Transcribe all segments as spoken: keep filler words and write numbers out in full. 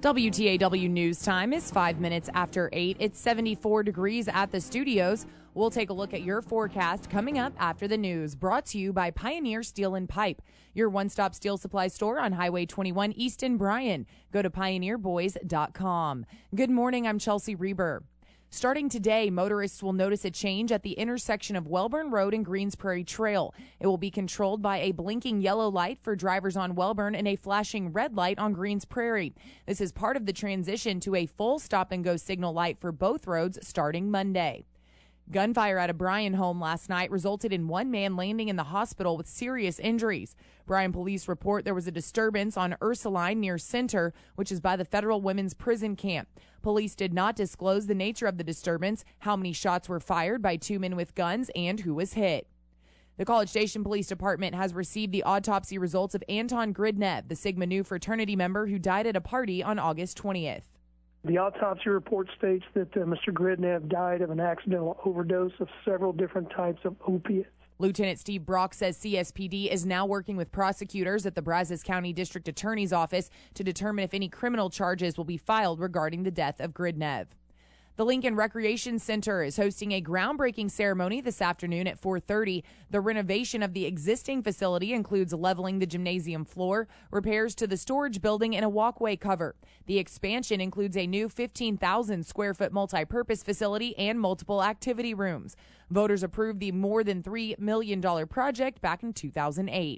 W T A W News Time is five minutes after eight. It's seventy-four degrees at the studios. We'll take a look at your forecast coming up after the news. Brought to you by Pioneer Steel and Pipe, your one-stop steel supply store on Highway twenty-one East in Bryan. Go to pioneer boys dot com. Good morning, I'm Chelsea Reber. Starting today, motorists will notice a change at the intersection of Welborn Road and Greens Prairie Trail. It will be controlled by a blinking yellow light for drivers on Welborn and a flashing red light on Greens Prairie. This is part of the transition to a full stop-and-go signal light for both roads starting Monday. Gunfire at a Bryan home last night resulted in one man landing in the hospital with serious injuries. Bryan police report there was a disturbance on Ursuline near Center, which is by the Federal Women's Prison Camp. Police did not disclose the nature of the disturbance, how many shots were fired by two men with guns, and who was hit. The College Station Police Department has received the autopsy results of Anton Gridnev, the Sigma Nu fraternity member who died at a party on August twentieth. The autopsy report states that uh, Mister Gridnev died of an accidental overdose of several different types of opiates. Lieutenant Steve Brock says C S P D is now working with prosecutors at the Brazos County District Attorney's Office to determine if any criminal charges will be filed regarding the death of Gridnev. The Lincoln Recreation Center is hosting a groundbreaking ceremony this afternoon at four thirty. The renovation of the existing facility includes leveling the gymnasium floor, repairs to the storage building, and a walkway cover. The expansion includes a new fifteen thousand square foot multi-purpose facility and multiple activity rooms. Voters approved the more than three million dollars project back in two thousand eight.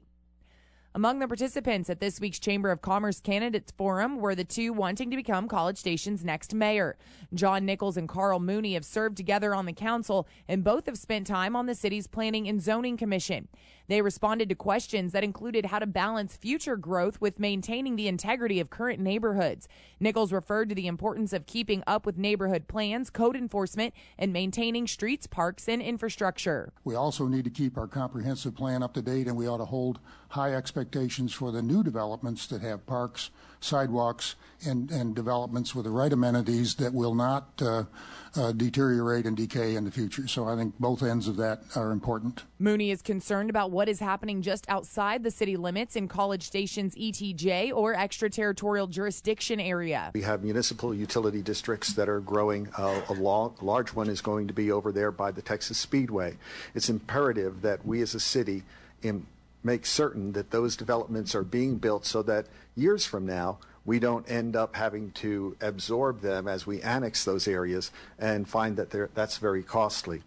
Among the participants at this week's Chamber of Commerce Candidates Forum were the two wanting to become College Station's next mayor. John Nichols and Carl Mooney have served together on the council, and both have spent time on the city's Planning and Zoning Commission. They responded to questions that included how to balance future growth with maintaining the integrity of current neighborhoods. Nichols referred to the importance of keeping up with neighborhood plans, code enforcement, and maintaining streets, parks, and infrastructure. We also need to keep our comprehensive plan up to date, and we ought to hold high expectations for the new developments that have parks, sidewalks, and, and developments with the right amenities that will not uh, uh, deteriorate and decay in the future. So I think both ends of that are important. Mooney is concerned about what is happening just outside the city limits in College Station's E T J or extraterritorial jurisdiction area. We have municipal utility districts that are growing. Uh, a long, large one is going to be over there by the Texas Speedway. It's imperative that we as a city in make certain that those developments are being built so that years from now we don't end up having to absorb them as we annex those areas and find that that's very costly.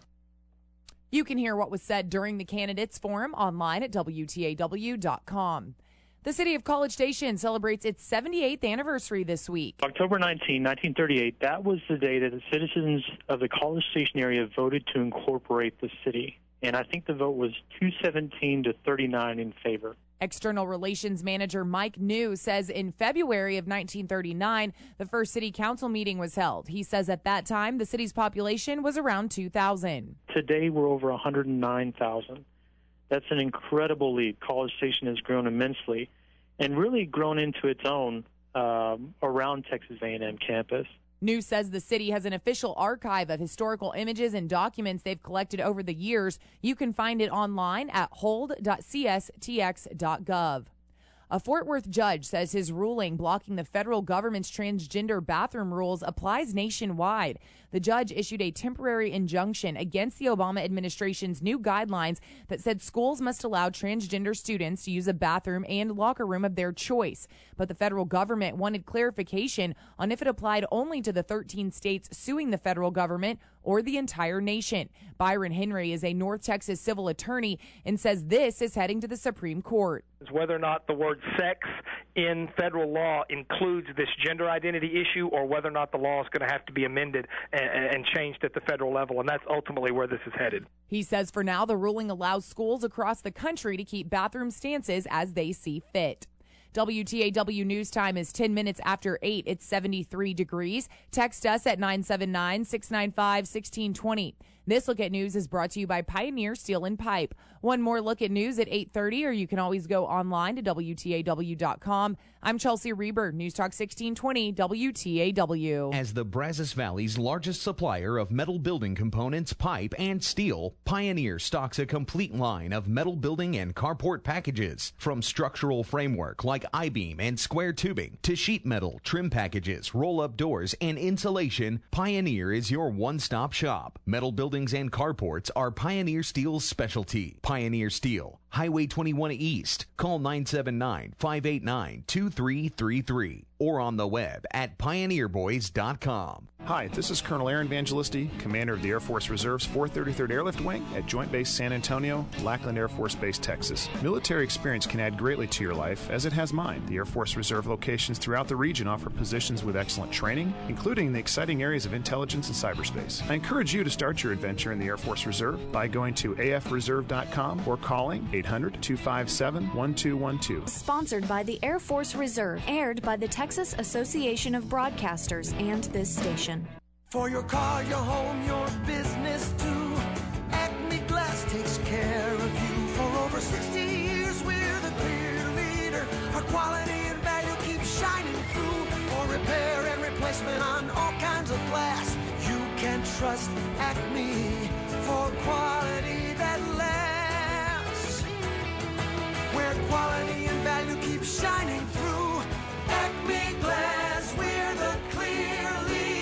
You can hear what was said during the candidates forum online at W T A W dot com. The city of College Station celebrates its seventy-eighth anniversary this week. October nineteenth, nineteen thirty-eight, that was the day that the citizens of the College Station area voted to incorporate the city. And I think the vote was two seventeen to thirty-nine in favor. External Relations Manager Mike New says in February of nineteen thirty-nine, the first city council meeting was held. He says at that time, the city's population was around two thousand. Today, we're over one hundred nine thousand. That's an incredible leap. College Station has grown immensely and really grown into its own um, around Texas A and M campus. New says the city has an official archive of historical images and documents they've collected over the years. You can find it online at hold dot c s t x dot gov. A Fort Worth judge says his ruling blocking the federal government's transgender bathroom rules applies nationwide. The judge issued a temporary injunction against the Obama administration's new guidelines that said schools must allow transgender students to use a bathroom and locker room of their choice. But the federal government wanted clarification on if it applied only to the thirteen states suing the federal government or the entire nation. Byron Henry is a North Texas civil attorney and says this is heading to the Supreme Court. Whether or not the word sex in federal law includes this gender identity issue or whether or not the law is going to have to be amended and, and changed at the federal level, and that's ultimately where this is headed. He says for now the ruling allows schools across the country to keep bathroom stances as they see fit. W T A W News Time is ten minutes after eight. It's seventy-three degrees. Text us at nine seven nine, six nine five, one six two zero. This Look at News is brought to you by Pioneer Steel and Pipe. One more look at news at eight thirty, or you can always go online to W T A W dot com. I'm Chelsea Reber, News Talk sixteen twenty W T A W. As the Brazos Valley's largest supplier of metal building components, pipe, and steel, Pioneer stocks a complete line of metal building and carport packages. From structural framework like I-beam and square tubing to sheet metal, trim packages, roll-up doors, and insulation, Pioneer is your one-stop shop. Metal buildings and carports are Pioneer Steel's specialty. Pioneer Steel, Highway twenty-one East. Call nine seven nine, five eight nine, two three three three or on the web at pioneer boys dot com. Hi, this is Colonel Aaron Evangelisti, Commander of the Air Force Reserve's four thirty-third Airlift Wing at Joint Base San Antonio, Lackland Air Force Base, Texas. Military experience can add greatly to your life, as it has mine. The Air Force Reserve locations throughout the region offer positions with excellent training, including the exciting areas of intelligence and cyberspace. I encourage you to start your adventure in the Air Force Reserve by going to A F reserve dot com or calling eight hundred, two five seven, one two one two. Sponsored by the Air Force Reserve, aired by the Texas Association of Broadcasters and this station. For your car, your home, your business too, Acme Glass takes care of you. For over sixty years, we're the clear leader. Our quality and value keeps shining through. For repair and replacement on all kinds of glass, you can trust Acme for quality that lasts. Where quality and value keep shining through, Acme Glass, we're the clear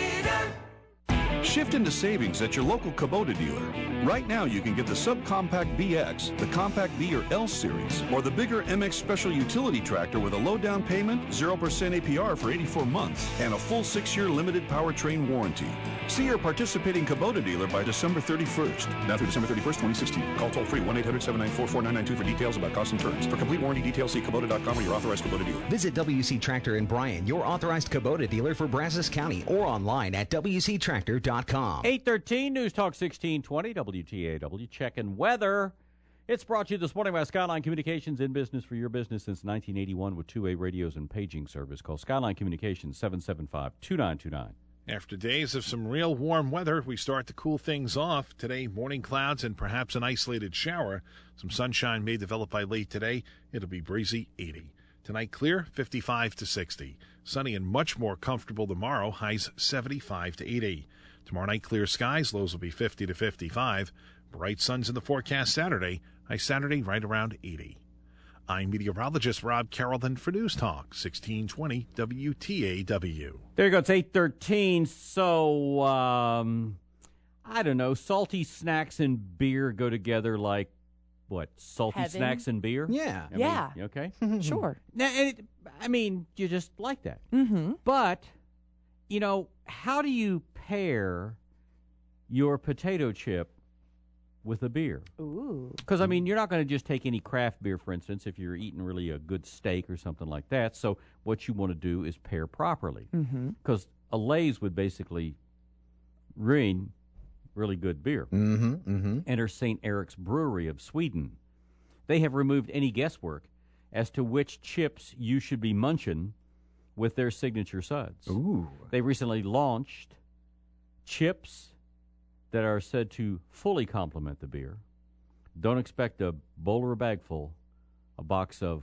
leader. Shift into savings at your local Kubota dealer. Right now, you can get the Subcompact B X, the Compact B or L Series, or the bigger M X Special Utility Tractor with a low down payment, zero percent A P R for eighty-four months, and a full six-year limited powertrain warranty. See your participating Kubota dealer by December thirty-first. Now through December thirty-first, twenty sixteen. Call toll-free one eight hundred, seven nine four, four nine nine two for details about costs and terms. For complete warranty details, see Kubota dot com or your authorized Kubota dealer. Visit W C Tractor in Bryan, your authorized Kubota dealer for Brazos County, or online at W C tractor dot com. eight thirteen, News Talk sixteen twenty, W T A W. Checking weather. It's brought to you this morning by Skyline Communications, in business for your business since nineteen eighty-one with two-way radios and paging service. Call Skyline Communications, seven seven five, two nine two nine. After days of some real warm weather, we start to cool things off. Today, morning clouds and perhaps an isolated shower. Some sunshine may develop by late today. It'll be breezy, eighty. Tonight, clear, fifty-five to sixty. Sunny and much more comfortable tomorrow, highs seventy-five to eighty. Tomorrow night, clear skies, lows will be fifty to fifty-five. Bright suns in the forecast Saturday, high Saturday right around eighty. I'm meteorologist Rob Carrollton for News Talk sixteen twenty W T A W. There you go. It's eight thirteen. So, um, I don't know. Salty snacks and beer go together like, what, salty Heaven. Snacks and beer? Yeah. I mean, yeah. Okay. Sure. Now, and it, I mean, you just like that. Mm-hmm. But, you know, how do you pair your potato chip with a beer? Ooh. Because, I mean, you're not going to just take any craft beer, for instance, if you're eating really a good steak or something like that. So what you want to do is pair properly. Because Mm-hmm. a Lay's would basically ruin really good beer. Mm-hmm, mm-hmm. Enter Saint Eric's Brewery of Sweden. They have removed any guesswork as to which chips you should be munching with their signature suds. Ooh. They recently launched chips that are said to fully complement the beer. Don't expect a bowl or a bag full. A box of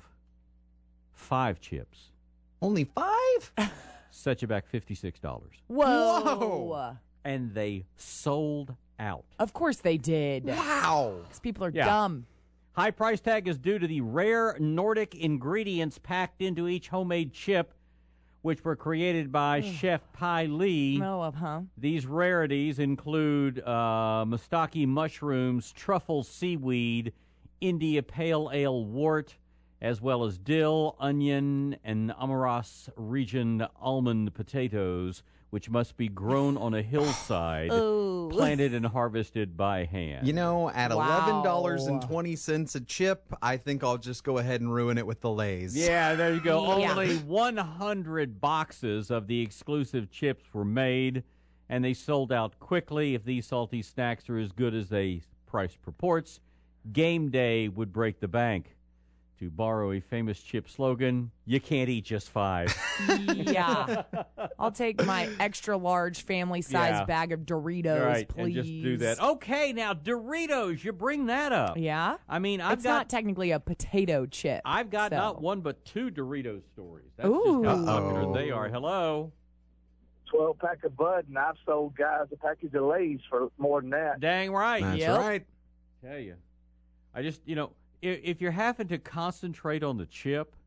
five chips. Only five? Set you back fifty-six dollars. Whoa. Whoa. And they sold out. Of course they did. Wow. These people are Yeah. dumb. High price tag is due to the rare Nordic ingredients packed into each homemade chip, which were created by Chef Pai Lee. Oh, uh, huh? These rarities include uh, mustaki mushrooms, truffle seaweed, India pale ale wort, as well as dill, onion, and Amaras region almond potatoes, which must be grown on a hillside, Ooh. planted and harvested by hand. You know, at Wow. eleven dollars and twenty cents a chip, I think I'll just go ahead and ruin it with the Lay's. Yeah, there you go. Yeah. Only one hundred boxes of the exclusive chips were made, and they sold out quickly. If these salty snacks are as good as they price purports, game day would break the bank. To borrow a famous chip slogan, you can't eat just five. Yeah. I'll take my extra large family size Yeah. bag of Doritos, right, please. and just do that. Okay, now Doritos, you bring that up. Yeah. I mean, I've it's got not technically a potato chip. I've got so. not one but two Doritos stories. That's Ooh. just how popular they are. Hello. twelve pack of Bud, and I've sold guys a package of Lay's for more than that. Dang right. That's Yep. right. Tell you. I just, you know, if, if you're having to concentrate on the chip,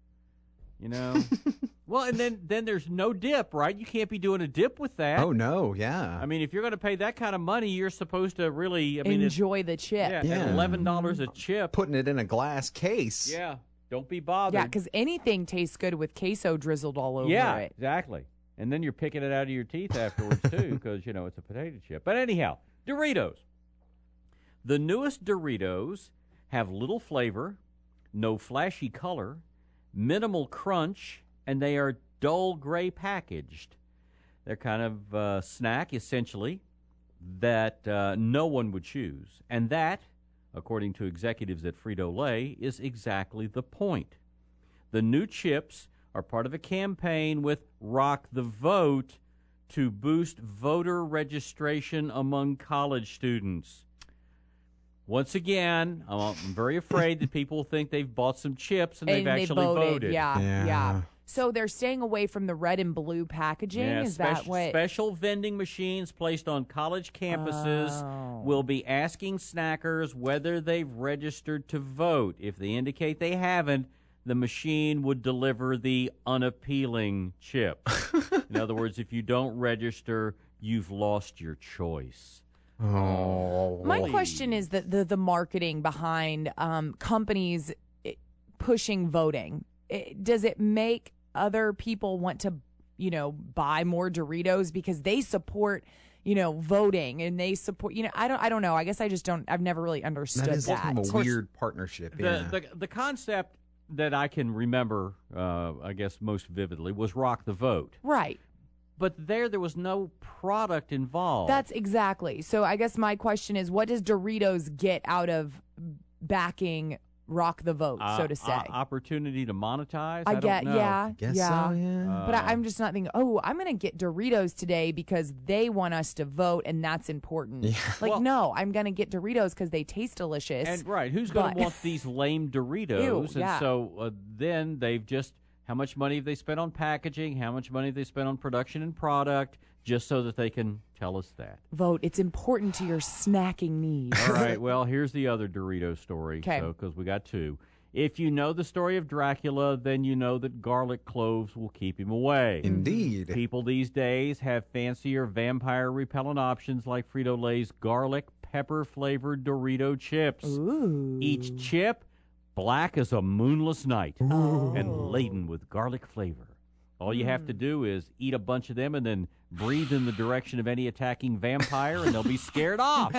you know, well, and then then there's no dip, right? You can't be doing a dip with that. Oh, no, yeah. I mean, if you're going to pay that kind of money, you're supposed to really, I mean, enjoy the chip. Yeah, Yeah. at eleven dollars a chip. Putting it in a glass case. Yeah, don't be bothered. Yeah, because anything tastes good with queso drizzled all over yeah, it. exactly. And then you're picking it out of your teeth afterwards, too, because, you know, it's a potato chip. But anyhow, Doritos. The newest Doritos have little flavor, no flashy color, minimal crunch, and they are dull gray packaged. They're kind of a snack, essentially, that uh, no one would choose. And that, according to executives at Frito-Lay, is exactly the point. The new chips are part of a campaign with Rock the Vote to boost voter registration among college students. Once again, I'm very afraid that people think they've bought some chips and, And they've they actually voted. voted. Yeah, Yeah. yeah. So they're staying away from the red and blue packaging? Yeah, Is spec- that what? special vending machines placed on college campuses Oh. will be asking snackers whether they've registered to vote. If they indicate they haven't, the machine would deliver the unappealing chip. In other words, if you don't register, you've lost your choice. Oh. My question is that the, the marketing behind um, companies eh, pushing voting, eh, does it make other people want to, you know, buy more Doritos because they support, you know, voting and they support, you know, I don't, I don't know. I guess I just don't, I've never really understood That is that. kind of a weird partnership. The, Yeah. the, the concept that I can remember, uh, I guess, most vividly was Rock the Vote. Right. But there, there was no product involved. That's exactly. So I guess my question is, what does Doritos get out of backing Rock the Vote, Uh, so to say? o- opportunity to monetize? I I, get, don't know. yeah, Guess yeah. so, yeah. But Uh, I, I'm just not thinking, oh, I'm going to get Doritos today because they want us to vote and that's important. Yeah. Like, Well- no, I'm going to get Doritos because they taste delicious. And right, who's going but- to want these lame Doritos? Ew, and yeah. so uh, then they've just, how much money have they spent on packaging? How much money have they spent on production and product? Just so that they can tell us that. Vote. It's important to your snacking needs. All right, well, here's the other Dorito story. 'Kay. So, because we got two. If you know the story of Dracula, then you know that garlic cloves will keep him away. Indeed. People these days have fancier vampire repellent options like Frito-Lay's garlic pepper flavored Dorito chips. Ooh. Each chip black as a moonless night Oh. and laden with garlic flavor. All you have to do is eat a bunch of them and then breathe in the direction of any attacking vampire, and they'll be scared off.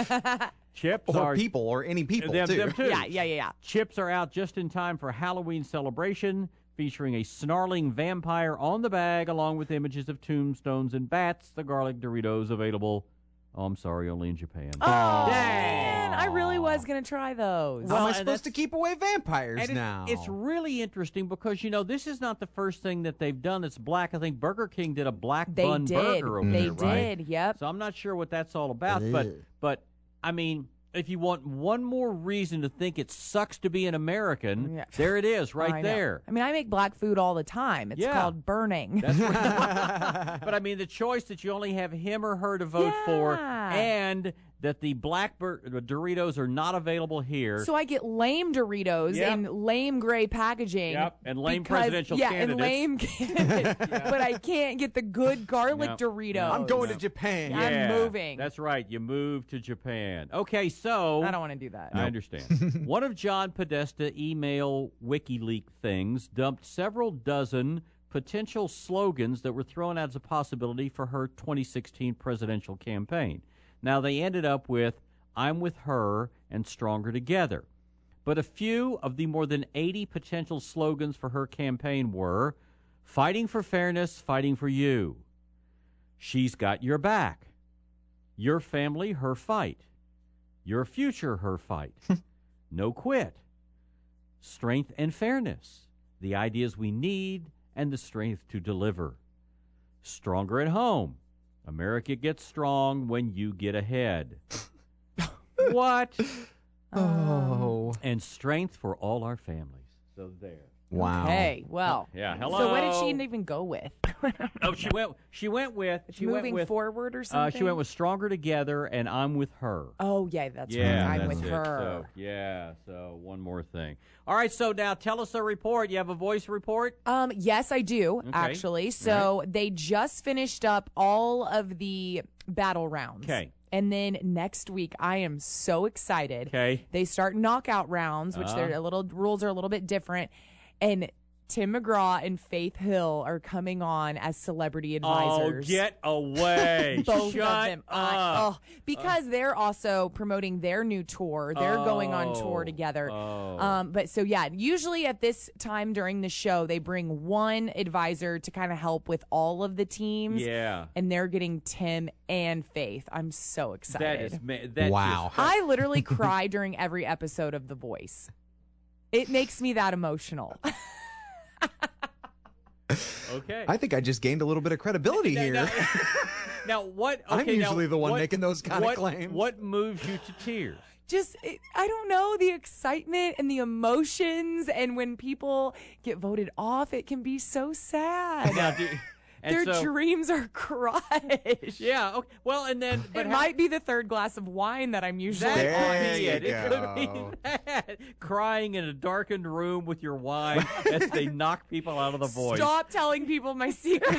Chips Or are people, or any people, them, too. them too. Yeah, yeah, yeah, yeah. Chips are out just in time for Halloween celebration, featuring a snarling vampire on the bag, along with images of tombstones and bats. The garlic Doritos available. Oh, I'm sorry, only in Japan. Oh, man. I really was going to try those. How am I and supposed that's- to keep away vampires And it- now? it's really interesting because, you know, this is not the first thing that they've done that's black. I think Burger King did a black They bun did. burger over They there, right? did, yep. So I'm not sure what that's all about, but Ugh. but I mean, if you want one more reason to think it sucks to be an American, Yeah. there it is, right I know. there. I mean, I make black food all the time. It's Yeah. called burning. That's right. But I mean, the choice that you only have him or her to vote for, Yeah. and that the black bur- Doritos are not available here. So I get lame Doritos Yep. in lame gray packaging. Yep, and lame because- presidential yeah, candidates. and lame candidates. But I can't get the good garlic Yep. Doritos. I'm going to Japan. I'm Yeah, moving. That's right. You moved to Japan. Okay, so I don't want to do that. I understand. One of John Podesta email WikiLeaks things dumped several dozen potential slogans that were thrown out as a possibility for her twenty sixteen presidential campaign. Now, they ended up with I'm with her and Stronger Together. But a few of the more than eighty potential slogans for her campaign were Fighting for Fairness, Fighting for You. She's Got Your Back. Your Family, Her Fight. Your Future, Her Fight. No Quit. strength and fairness, the ideas we need, and the strength to deliver. Stronger at home. America gets strong when you get ahead. What? Oh. And strength for all our families. So there. Wow. Okay, well. Yeah, hello. So what did she even go with? Oh, she went. She went with. She Moving went with, forward or Uh, something? she went with Stronger Together, and I'm with her. Oh, yeah, that's yeah, right. I'm that's with it. her. So, yeah. So one more thing. All right. So now tell us a report. You have a voice report? Um, yes, I do, Okay. actually. So they just finished up all of the battle rounds. Okay. And then next week, I am so excited. Okay. They start knockout rounds, which Uh-huh. they're a little rules are a little bit different. And Tim McGraw and Faith Hill are coming on as celebrity advisors. Oh, get away. Both Shut of them. I- up. oh, because they're also promoting their new tour. They're going on tour Oh, together. oh. Um, but so, yeah, usually at this time during the show, they bring one advisor to kind of help with all of the teams. Yeah. And they're getting Tim and Faith. I'm so excited. That is ma- that Wow. just- I literally cry during every episode of The Voice. It makes me that emotional. Okay. I think I just gained a little bit of credibility here. Now, now what? Okay, I'm usually now, the one what- making those kind what- of claims. What moves you to tears? Just, it, I don't know, the excitement and the emotions. And when people get voted off, it can be so sad. Now, do- and Their so- dreams are crushed. Yeah. Okay. Well, and then but it how- might be the third glass of wine that I'm usually That on. could be you it. It could be go. that. Crying in a darkened room with your wine as they knock people out of the voice. Stop telling people my secret,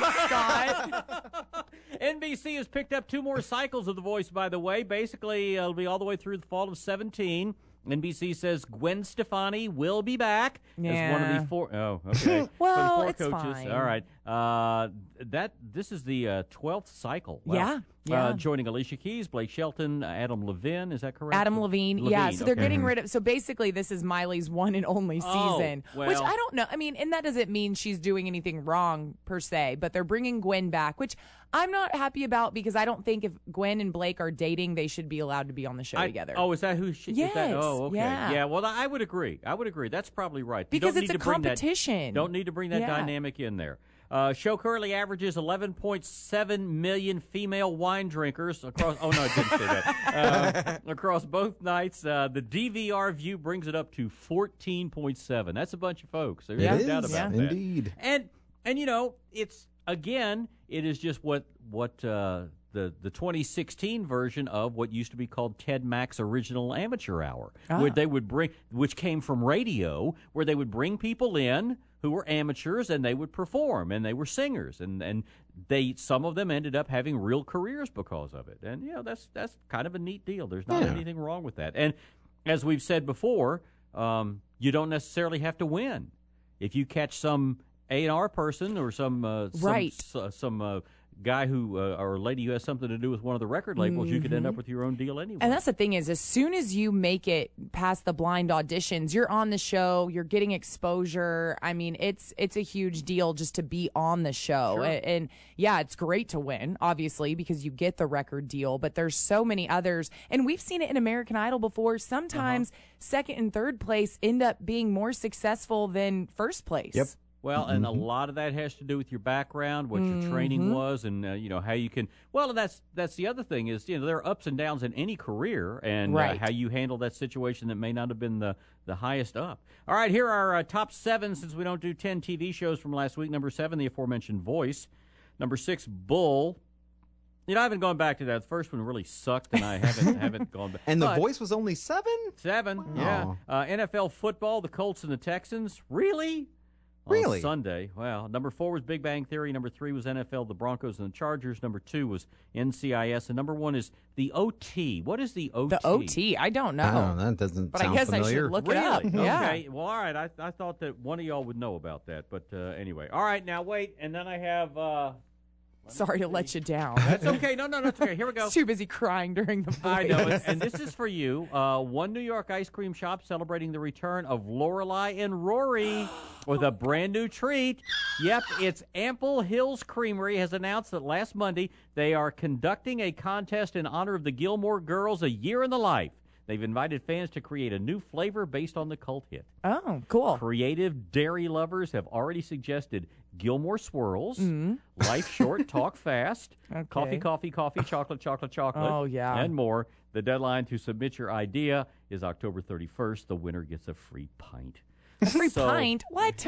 Scott. N B C has picked up two more cycles of The Voice, by the way. Basically, uh, it'll be all the way through the fall of seventeen. N B C says Gwen Stefani will be back as one of Yeah. the four. Oh, okay. Well, For the four it's coaches. fine. All right. Uh, that this is the uh, twelfth cycle. Wow. Yeah, yeah. Uh, joining Alicia Keys, Blake Shelton, Adam Levine. Is that correct? Adam Levine, yeah. So they're okay. getting rid of. So basically, this is Miley's one and only Oh, season, which well. I don't know. I mean, and that doesn't mean she's doing anything wrong per se, but they're bringing Gwen back, which I'm not happy about because I don't think if Gwen and Blake are dating, they should be allowed to be on the show I- together. Oh, is that who she? Is that, Yes, oh, okay. yeah. Well, I would agree. I would agree. That's probably right. You Because don't it's need a to bring that- competition. don't need to bring that Yeah. dynamic in there. Uh, show currently averages eleven point seven million female wine drinkers across. Oh no, I didn't say that. Uh, across both nights, uh, the D V R view brings it up to fourteen point seven. That's a bunch of folks. There's It no is, doubt about that. indeed. And and you know, it's again, it is just what what uh, the the twenty sixteen version of what used to be called Ted Mack's Original Amateur Hour, where Ah. they would bring, which came from radio, where they would bring people in who were amateurs and they would perform, and they were singers, and and they some of them ended up having real careers because of it, and you know that's that's kind of a neat deal. There's not Yeah. anything wrong with that, and as we've said before, um, you don't necessarily have to win if you catch some A and R person or some uh, some, Right. s- some uh, guy who uh, or lady who has something to do with one of the record labels, you could end up with your own deal anyway. And that's the thing is, as soon as you make it past the blind auditions, you're on the show, you're getting exposure. I mean, it's it's a huge deal just to be on the show. Sure. And, and yeah, it's great to win, obviously, because you get the record deal. But there's so many others, and we've seen it in American Idol before. Sometimes Uh-huh. second and third place end up being more successful than first place. Yep. Well, and a lot of that has to do with your background, what your training was, and uh, you know how you can. Well, and that's that's the other thing is you know there are ups and downs in any career, and Right. uh, how you handle that situation that may not have been the the highest up. All right, here are uh, top seven since we don't do ten T V shows from last week. Number seven, the aforementioned Voice. Number six, Bull. You know, I haven't gone back to that. The first one really sucked, and I haven't haven't gone back. And The But- Voice was only seven? Seven, yeah. Uh, N F L football, the Colts and the Texans. Really? On Really? Sunday. Wow. Number four was Big Bang Theory. Number three was N F L, the Broncos and the Chargers. Number two was N C I S. And number one is the O T. What is the O T? The O T, I don't know. Oh, that doesn't But I sound guess I should familiar. look it Really? up. Yeah. Okay. Well, all right. I, I thought that one of y'all would know about that. But uh, anyway. All right. Now, wait. And then I have... Uh, Sorry to let you down. That's okay. No, no, no. It's okay. Here we go. Too busy crying during the voice. I know, and, and this is for you. Uh, one New York ice cream shop celebrating the return of Lorelai and Rory with a brand new treat. Yep, it's Ample Hills Creamery has announced that last Monday they are conducting a contest in honor of the Gilmore Girls, A Year in the Life. They've invited fans to create a new flavor based on the cult hit. Oh, cool. Creative dairy lovers have already suggested Gilmore Swirls, Mm-hmm. Life Short, Talk Fast, Okay. Coffee, Coffee, Coffee, Chocolate, Chocolate, Chocolate. Oh, yeah. And more. The deadline to submit your idea is October thirty-first. The winner gets a free pint. A free So- pint? What?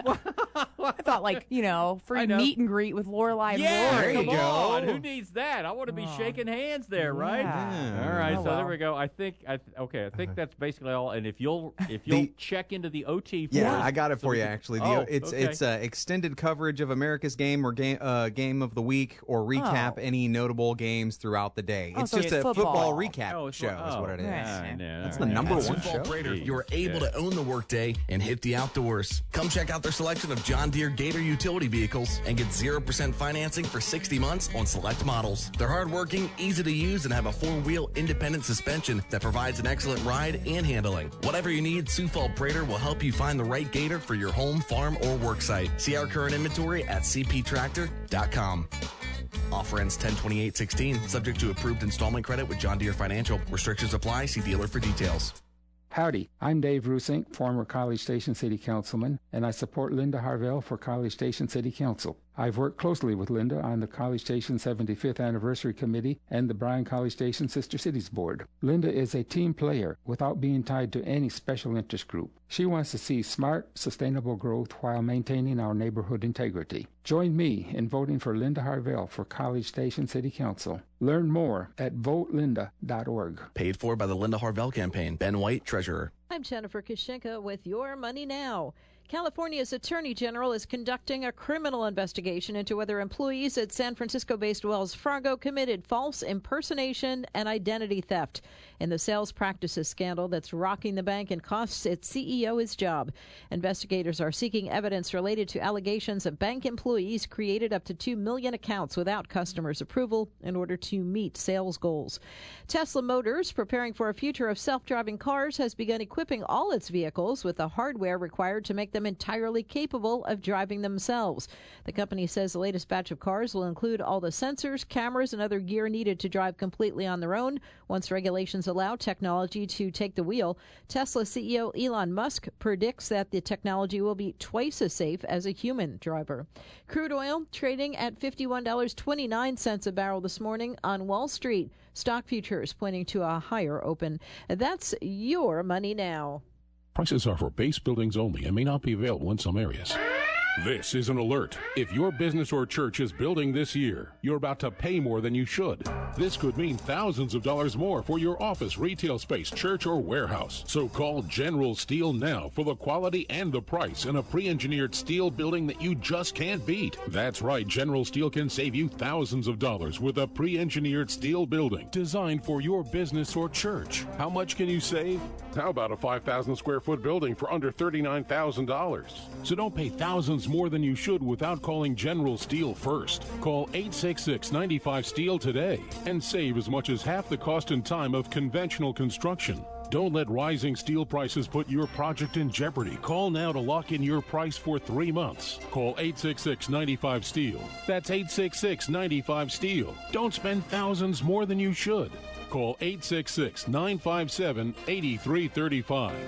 I thought, like, you know, free I know. meet and greet with Lorelai and Yeah, Rory. come on. Who needs that? I want to be Oh. shaking hands there, right? Yeah. All right, Oh, so there well. we go. I think I th- okay. I think that's basically all. And if you'll if you'll The- check into the O T, for Yeah, us, I got it so for we you. can- Actually, the, oh, it's okay. it's uh, extended coverage of America's game or game uh, game of the week, or recap Oh. any notable games throughout the day. Oh, It's so just it's a football, football. recap Oh, it's show. fo- Is oh, what it is. yeah, yeah, That's all the right. number At one Sioux show. Falls Prater, you're Jeez, able yeah. to own the workday and hit the outdoors. Come check out their selection of John Deere Gator utility vehicles and get zero percent financing for sixty months on select models. They're hardworking, easy to use, and have a four-wheel independent suspension that provides an excellent ride and handling. Whatever you need, Sioux Falls Prater will help you find the right Gator for your home, farm, or work site. See our current inventory at c p tractor dot com. Offer ends ten twenty-eight sixteen, subject to approved installment credit with John Deere Financial. Restrictions apply. See dealer for details. Howdy, I'm Dave Rusink, former College Station City Councilman, and I support Linda Harvell for College Station City Council. I've worked closely with Linda on the College Station seventy-fifth Anniversary Committee and the Bryan College Station Sister Cities Board. Linda is a team player without being tied to any special interest group. She wants to see smart, sustainable growth while maintaining our neighborhood integrity. Join me in voting for Linda Harvell for College Station City Council. Learn more at vote linda dot org. Paid for by the Linda Harvell Campaign. Ben White, Treasurer. I'm Jennifer Kishenka with Your Money Now. California's Attorney General is conducting a criminal investigation into whether employees at San Francisco-based Wells Fargo committed false impersonation and identity theft in the sales practices scandal that's rocking the bank and costs its C E O his job. Investigators are seeking evidence related to allegations that bank employees created up to two million accounts without customers' approval in order to meet sales goals. Tesla Motors, preparing for a future of self-driving cars, has begun equipping all its vehicles with the hardware required to make them entirely capable of driving themselves. The company says the latest batch of cars will include all the sensors, cameras, and other gear needed to drive completely on their own once regulations allow technology to take the wheel. Tesla C E O Elon Musk predicts that the technology will be twice as safe as a human driver. Crude oil trading at fifty-one dollars and twenty-nine cents a barrel this morning on Wall Street. Stock futures pointing to a higher open. That's Your Money Now. Prices are for base buildings only and may not be available in some areas. This is an alert. If your business or church is building this year, you're about to pay more than you should. This could mean thousands of dollars more for your office, retail space, church, or warehouse. So call General Steel now for the quality and the price in a pre-engineered steel building that you just can't beat. That's right, General Steel can save you thousands of dollars with a pre-engineered steel building designed for your business or church. How much can you save? How about a five thousand square foot building for under thirty-nine thousand dollars? So don't pay thousands more than you should without calling General Steel first. Call eight six six, nine five, STEEL today and save as much as half the cost and time of conventional construction. Don't let rising steel prices put your project in jeopardy. Call now to lock in your price for three months. Call eight six six, nine five, STEEL. That's eight six six, nine five, STEEL. Don't spend thousands more than you should. Call eight six six, nine five seven, eight three three five.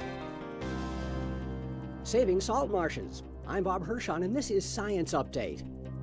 Saving salt marshes. I'm Bob Hirschon, and this is Science Update.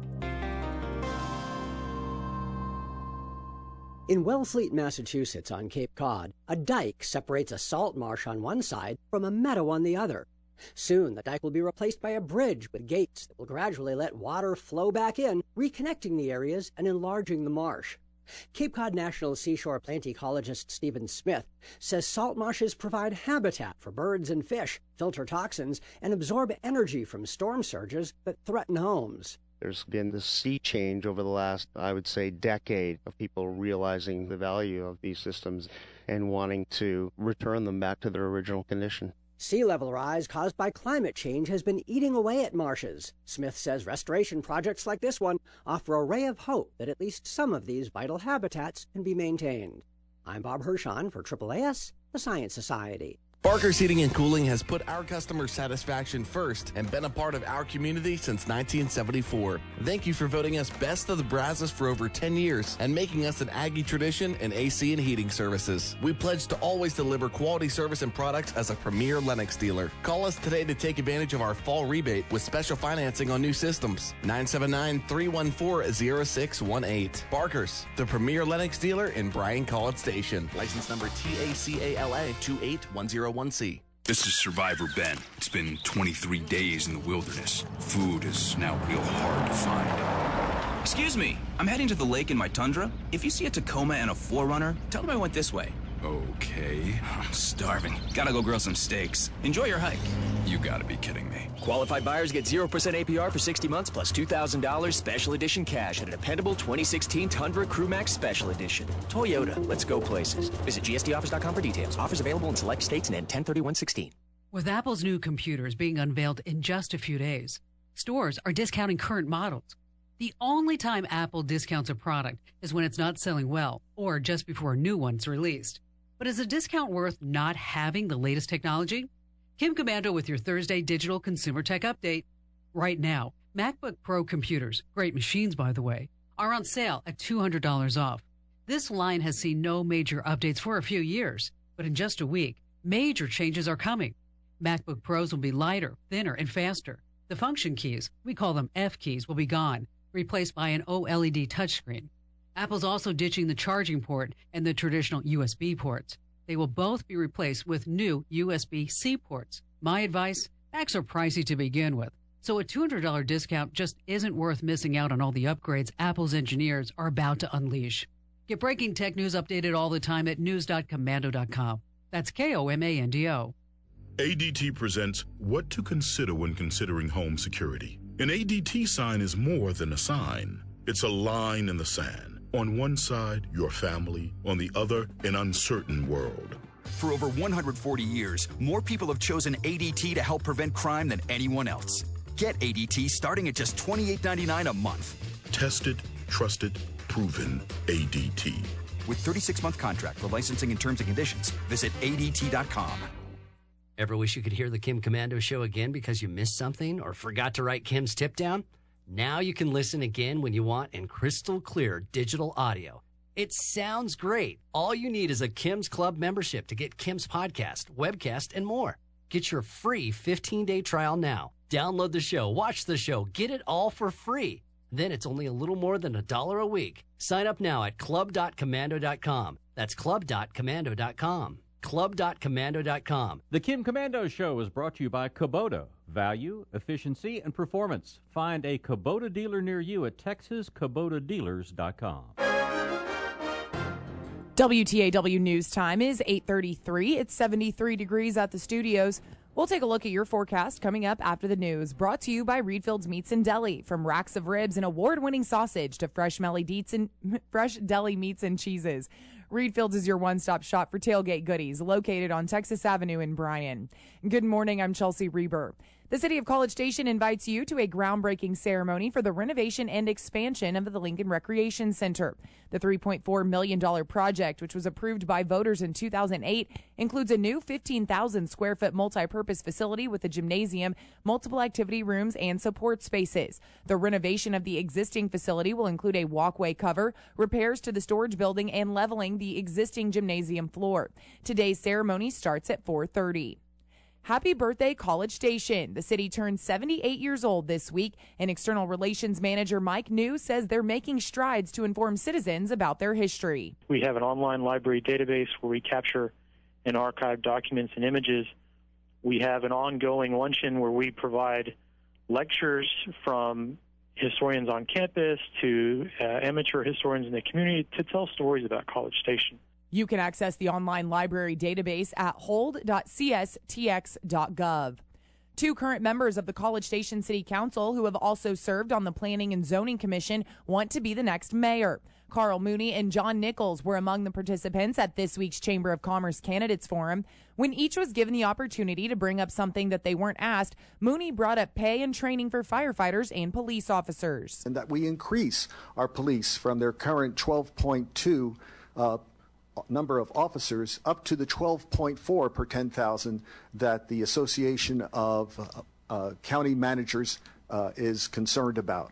In Wellfleet, Massachusetts, on Cape Cod, a dike separates a salt marsh on one side from a meadow on the other. Soon, the dike will be replaced by a bridge with gates that will gradually let water flow back in, reconnecting the areas and enlarging the marsh. Cape Cod National Seashore plant ecologist Stephen Smith says salt marshes provide habitat for birds and fish, filter toxins, and absorb energy from storm surges that threaten homes. There's been this sea change over the last, I would say, decade of people realizing the value of these systems and wanting to return them back to their original condition. Sea level rise caused by climate change has been eating away at marshes. Smith says restoration projects like this one offer a ray of hope that at least some of these vital habitats can be maintained. I'm Bob Hirschon for Triple A S, the Science Society. Barker's Heating and Cooling has put our customer satisfaction first and been a part of our community since nineteen seventy-four. Thank you for voting us Best of the Brazos for over ten years and making us an Aggie tradition in A C and heating services. We pledge to always deliver quality service and products as a premier Lennox dealer. Call us today to take advantage of our fall rebate with special financing on new systems. nine seven nine, three one four, zero six one eight. Barker's, the premier Lennox dealer in Bryan College Station. License number T A C A L A two eight one zero one C. This is Survivor Ben. It's been twenty-three days in the wilderness. Food is now real hard to find. Excuse me, I'm heading to the lake in my Tundra. If you see a Tacoma and a four runner, tell them I went this way. Okay. I'm starving. Gotta go grill some steaks. Enjoy your hike. You gotta be kidding me. Qualified buyers get zero percent A P R for sixty months plus two thousand dollars special edition cash and a dependable twenty sixteen Tundra Crewmax Special Edition. Toyota, let's go places. Visit G S D offers dot com for details. Offers available in select states and end ten thirty-one sixteen. With Apple's new computers being unveiled in just a few days, stores are discounting current models. The only time Apple discounts a product is when it's not selling well or just before a new one's released. But is a discount worth not having the latest technology? Kim Komando with your Thursday Digital Consumer Tech Update. Right now, MacBook Pro computers, great machines by the way, are on sale at two hundred dollars off. This line has seen no major updates for a few years, but in just a week, major changes are coming. MacBook Pros will be lighter, thinner, and faster. The function keys, we call them F keys, will be gone, replaced by an OLED touchscreen. Apple's also ditching the charging port and the traditional U S B ports. They will both be replaced with new U S B C ports. My advice, Macs are pricey to begin with, so a two hundred dollars discount just isn't worth missing out on all the upgrades Apple's engineers are about to unleash. Get breaking tech news updated all the time at news dot komando dot com. That's K O M A N D O. A D T presents What to Consider When Considering Home Security. An A D T sign is more than a sign. It's a line in the sand. On one side, your family. On the other, an uncertain world. For over one hundred forty years, more people have chosen A D T to help prevent crime than anyone else. Get A D T starting at just twenty-eight ninety-nine a month. Tested, trusted, proven A D T. With thirty-six month contract for licensing and terms and conditions, visit A D T dot com. Ever wish you could hear the Kim Komando show again because you missed something or forgot to write Kim's tip down? Now you can listen again when you want in crystal clear digital audio. It sounds great. All you need is a Kim's Club membership to get Kim's podcast, webcast, and more. Get your free fifteen day trial now. Download the show, watch the show, get it all for free. Then it's only a little more than a dollar a week. Sign up now at club dot komando dot com. That's club dot komando dot com. club dot komando dot com. The Kim Komando Show is brought to you by Kubota. Value, efficiency, and performance. Find a Kubota dealer near you at texas kubota dealers dot com. W T A W News Time is eight thirty-three. It's seventy-three degrees at the studios. We'll take a look at your forecast coming up after the news. Brought to you by Reedfield's Meats and Deli. From racks of ribs and award-winning sausage to fresh deli deets and fresh deli meats and cheeses. Reedfield's is your one-stop shop for tailgate goodies, located on Texas Avenue in Bryan. Good morning, I'm Chelsea Reber. The City of College Station invites you to a groundbreaking ceremony for the renovation and expansion of the Lincoln Recreation Center. The three point four million dollars project, which was approved by voters in two thousand eight, includes a new fifteen thousand square foot multi-purpose facility with a gymnasium, multiple activity rooms, and support spaces. The renovation of the existing facility will include a walkway cover, repairs to the storage building, and leveling the existing gymnasium floor. Today's ceremony starts at four thirty. Happy birthday, College Station. The city turned seventy-eight years old this week, and External Relations Manager Mike New says they're making strides to inform citizens about their history. We have an online library database where we capture and archive documents and images. We have an ongoing luncheon where we provide lectures from historians on campus to uh, amateur historians in the community to tell stories about College Station. You can access the online library database at hold dot c s t x dot gov. Two current members of the College Station City Council who have also served on the Planning and Zoning Commission want to be the next mayor. Carl Mooney and John Nichols were among the participants at this week's Chamber of Commerce Candidates Forum. When each was given the opportunity to bring up something that they weren't asked, Mooney brought up pay and training for firefighters and police officers. And that we increase our police from their current twelve point two uh, number of officers up to the twelve point four per ten thousand that the Association of uh, uh, County Managers uh, is concerned about.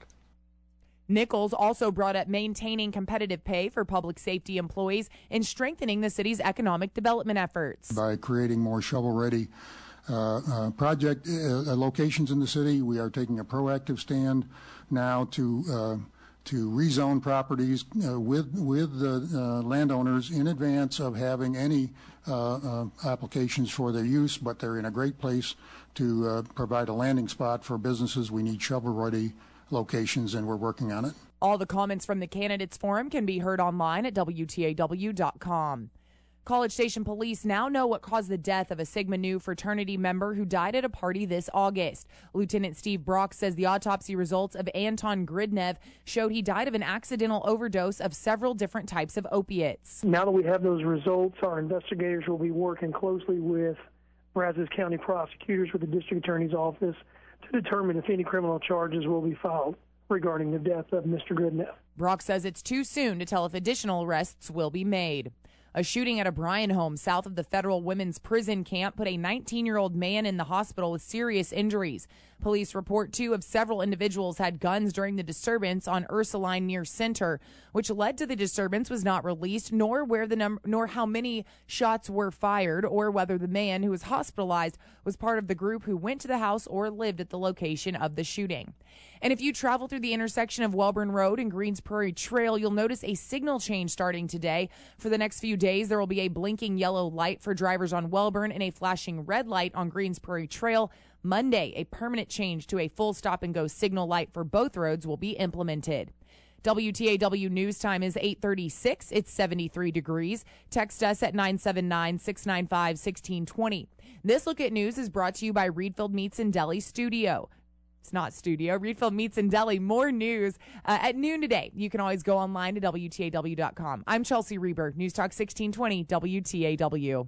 Nichols also brought up maintaining competitive pay for public safety employees and strengthening the city's economic development efforts. By creating more shovel-ready uh, uh, project uh, locations in the city, we are taking a proactive stand now to uh, to rezone properties uh, with with the uh, landowners in advance of having any uh, uh, applications for their use, but they're in a great place to uh, provide a landing spot for businesses. We need shovel-ready locations, and we're working on it. All the comments from the Candidates Forum can be heard online at W T A W dot com. College Station police now know what caused the death of a Sigma Nu fraternity member who died at a party this August. Lieutenant Steve Brock says the autopsy results of Anton Gridnev showed he died of an accidental overdose of several different types of opiates. Now that we have those results, our investigators will be working closely with Brazos County prosecutors with the district attorney's office to determine if any criminal charges will be filed regarding the death of Mister Gridnev. Brock says it's too soon to tell if additional arrests will be made. A shooting at a Bryan home south of the federal women's prison camp put a nineteen-year-old man in the hospital with serious injuries. Police report two of several individuals had guns during the disturbance on Ursuline near Center, which led to the disturbance was not released, nor where the num- nor how many shots were fired, or whether the man who was hospitalized was part of the group who went to the house or lived at the location of the shooting. And if you travel through the intersection of Welborn Road and Greens Prairie Trail, you'll notice a signal change starting today. For the next few days, there will be a blinking yellow light for drivers on Welborn and a flashing red light on Greens Prairie Trail. Monday, a permanent change to a full stop-and-go signal light for both roads will be implemented. W T A W News Time is eight thirty-six. It's seventy-three degrees. Text us at nine seven nine, six nine five, one six two zero. This Look at News is brought to you by Reedfield Meats and Deli Studio. It's not studio. Reedfield Meats and Deli. More news uh, at noon today. You can always go online to W T A W dot com. I'm Chelsea Reber, News Talk sixteen twenty W T A W.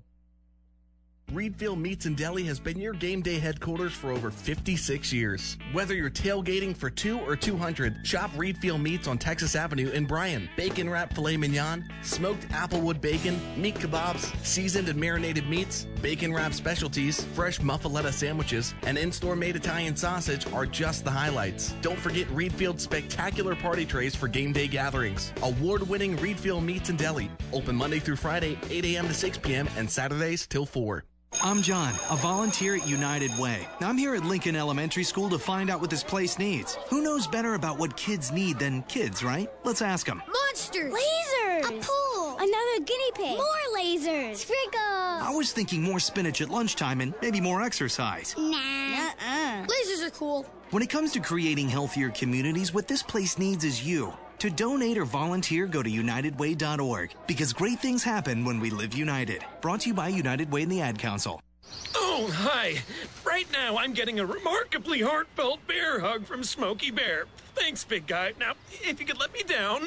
Reedfield Meats and Deli has been your game day headquarters for over fifty-six years. Whether you're tailgating for two or two hundred, shop Reedfield Meats on Texas Avenue in Bryan. Bacon wrapped filet mignon, smoked applewood bacon, meat kebabs, seasoned and marinated meats, bacon wrapped specialties, fresh muffaletta sandwiches, and in-store made Italian sausage are just the highlights. Don't forget Reedfield's spectacular party trays for game day gatherings. Award-winning Reedfield Meats and Deli. Open Monday through Friday, eight a.m. to six p.m. and Saturdays till four. I'm John, a volunteer at United Way. Now, I'm here at Lincoln Elementary School to find out what this place needs. Who knows better about what kids need than kids, right? Let's ask them. Monsters! Lasers! A pool! Another guinea pig! More lasers! Sprinkles! I was thinking more spinach at lunchtime and maybe more exercise. Nah. Uh-uh. Lasers are cool. When it comes to creating healthier communities, what this place needs is you. To donate or volunteer, go to united way dot org, because great things happen when we live united. Brought to you by United Way and the Ad Council. Oh, hi. Right now, I'm getting a remarkably heartfelt bear hug from Smokey Bear. Thanks, big guy. Now, if you could let me down.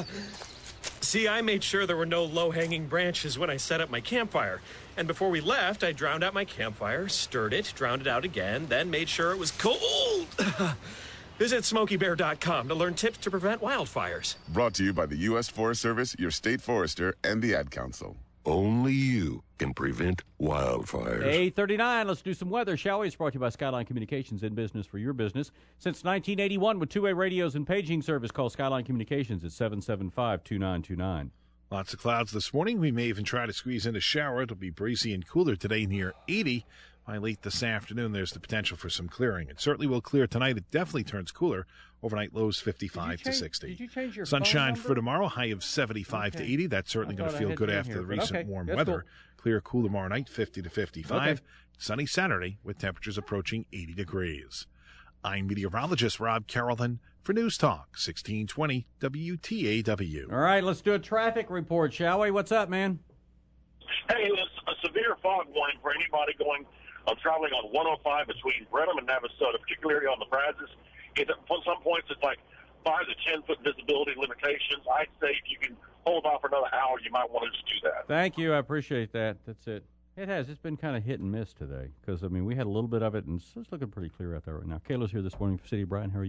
See, I made sure there were no low-hanging branches when I set up my campfire. And before we left, I drowned out my campfire, stirred it, drowned it out again, then made sure it was cold. Visit smokey bear dot com to learn tips to prevent wildfires. Brought to you by the U S Forest Service, your state forester, and the Ad Council. Only you can prevent wildfires. eight thirty-nine, let's do some weather, shall we? It's brought to you by Skyline Communications, in business for your business. Since nineteen eighty-one, with two-way radios and paging service, call Skyline Communications at seven seven five, two nine two nine. Lots of clouds this morning. We may even try to squeeze in a shower. It'll be breezy and cooler today, near eighty. By late this afternoon, there's the potential for some clearing. It certainly will clear tonight. It definitely turns cooler. Overnight lows fifty-five change, to sixty. Did you change your Sunshine phone for tomorrow, high of seventy-five okay. to eighty. That's certainly going to feel good after here, the recent okay. warm That's weather. cool. Clear, cool tomorrow night, fifty to fifty-five. Okay. Sunny Saturday with temperatures approaching eighty degrees. I'm meteorologist Rob Carrollton for News Talk sixteen twenty W T A W. All right, let's do a traffic report, shall we? What's up, man? Hey, a severe fog warning for anybody going uh, traveling on one oh five between Brenham and Navasota, particularly on the Brazos. At some points, it's like five to ten foot visibility limitations. I'd say if you can hold off for another hour, you might want to just do that. Thank you. I appreciate that. That's it. It has. It's been kind of hit and miss today because, I mean, we had a little bit of it, and it's, it's looking pretty clear out there right now. Kayla's here this morning from City of Bryan. How are you?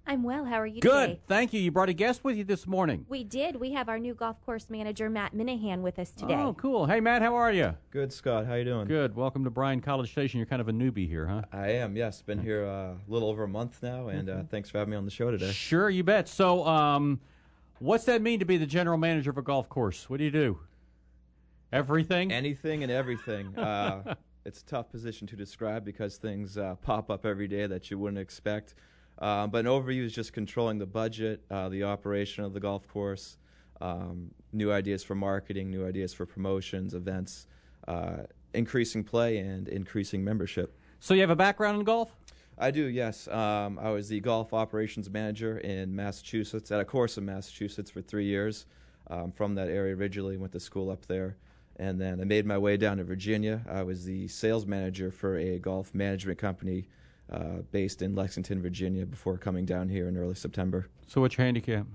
I'm well. How are you Good. today? Thank you. You brought a guest with you this morning. We did. We have our new golf course manager, Matt Minahan, with us today. Oh, cool. Hey, Matt, how are you? Good, Scott. How you doing? Good. Welcome to Bryan College Station. You're kind of a newbie here, huh? I am, yes. Been here uh, a little over a month now, and uh, thanks for having me on the show today. Sure, you bet. So, um, what's that mean to be the general manager of a golf course? What do you do? Everything? Anything and everything. Uh, it's a tough position to describe because things uh, pop up every day that you wouldn't expect. Um, but an overview is just controlling the budget, uh, the operation of the golf course, um, new ideas for marketing, new ideas for promotions, events, uh, increasing play, and increasing membership. So you have a background in golf? I do, yes. Um, I was the golf operations manager in Massachusetts, at a course in Massachusetts for three years. Um, from that area originally, went to school up there. And then I made my way down to Virginia. I was the sales manager for a golf management company Uh, based in Lexington, Virginia, before coming down here in early September. So what's your handicap?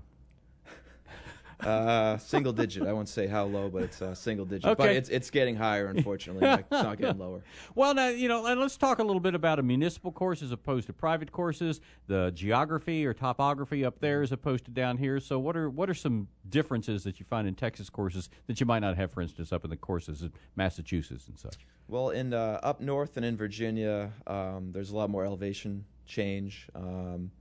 Uh, single digit. I won't say how low, but it's uh, single digit. Okay. But it's it's getting higher, unfortunately. It's not getting lower. Well, now, you know, and let's talk a little bit about a municipal course as opposed to private courses, the geography or topography up there as opposed to down here. So what are what are some differences that you find in Texas courses that you might not have, for instance, up in the courses in Massachusetts and such? Well, in uh, up north and in Virginia, um, there's a lot more elevation change. Um,